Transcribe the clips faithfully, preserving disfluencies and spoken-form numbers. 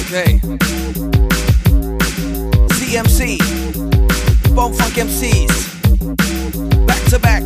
Okay. C M C, Bone Funk M Cs, back to back,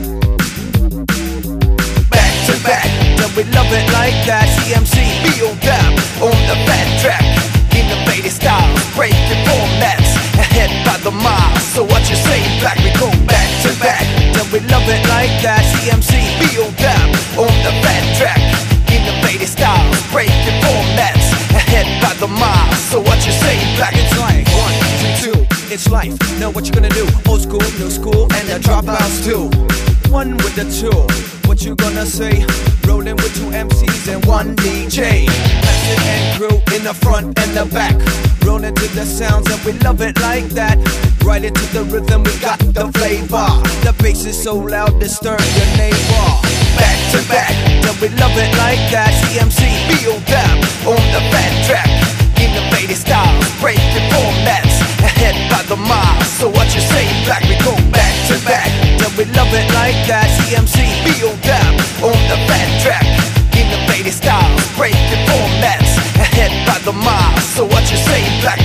back to back. Then we love it like that. C M C, feel that on the fat track, innovative styles, breaking formats, ahead by the mile. So what you say, black? We go back to back. Then we love it like that. C M C, feel that on the fat track, innovative styles, breaking formats, ahead by the mile. So what you say, black? It's like one, two, two. It's life. Know what you're gonna do? Old school, new school, and the dropouts too. One with the two. What you gonna say? Rolling with two M Cs and one D J. Massive and crew in the front and the back. Rolling to the sounds and we love it like that. Right into the rhythm, we got the flavor. The bass is so loud, disturb your neighbor. Back to back, then we love it like that. C M C, feel that on the fat track. Innovative styles, breaking formats, ahead by the mile. So what you say, black? We go back to back, then we love it like that. C M C, feel that on the fat track. Innovative styles, breaking formats, ahead by the mile. So what you say, black?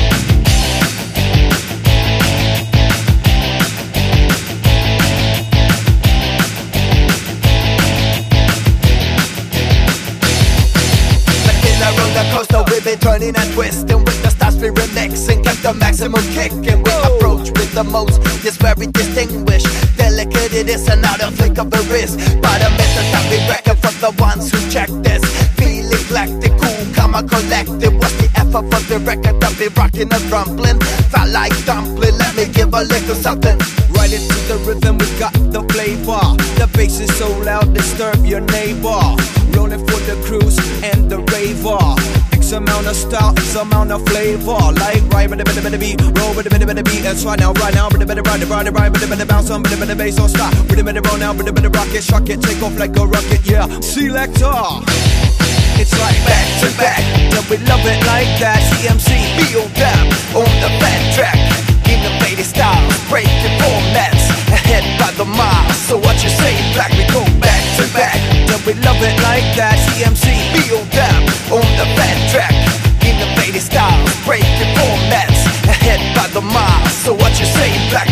Roller coaster, we been turning and twisting with the stars we remixing, get the maximum kick, and we approach with the most. It's very distinguished, delicate it is, and not a flick of the wrist. But a method that we reckon for the ones who check this. Feeling galactic, cool, calm and collective. What's the effort for the record that we rocking and rumbling? Felt like dumpling, let me give a little something. Right into the rhythm, we got the flavor. The bass is so loud, disturb your neighbor. Rolling for the cruise and the raver. X amount of style, X amount of flavor. Like right with a bit of the beat, roll with a bit of the beat. That's right now, right now, with a bit of ride, ride, ride, with a bit of bounce on, with a bit of bass on stop. With a bit of roll now, with a bit of rocket, shock it, take off like a rocket, yeah. Selector. It's like back to back, then we love it like that. C M C, feel that on the fat track. Innovative styles, breaking formats, ahead by the mile. So what you say, black? We go back to back, then we love it like that. C M C, feel that on the fat track. Innovative styles, breaking formats, ahead by the mile. So what you say, black?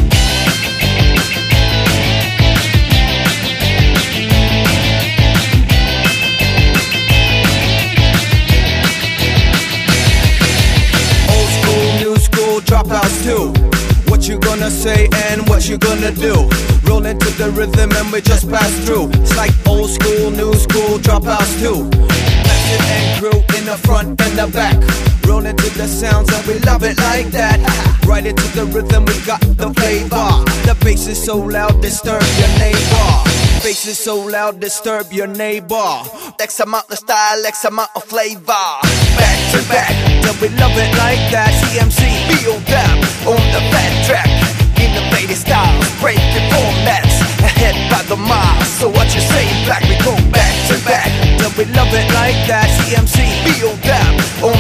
Dropouts too. What you gonna say and what you gonna do? Roll into the rhythm and we just pass through. It's like old school, new school, dropouts too. Massive and crew in the front and the back. Roll into the sounds and we love it like that. Right into the rhythm, we got the flavor. The bass is so loud, disturb your neighbor. Bass is so loud, disturb your neighbor. X amount of style, X amount of flavor. Back to back, then we love it like that. C M C, feel that on the fat track. Innovative styles, breaking formats, ahead by the mile. So what you say, black? We go back to back, then we love it like that. C M C, feel that on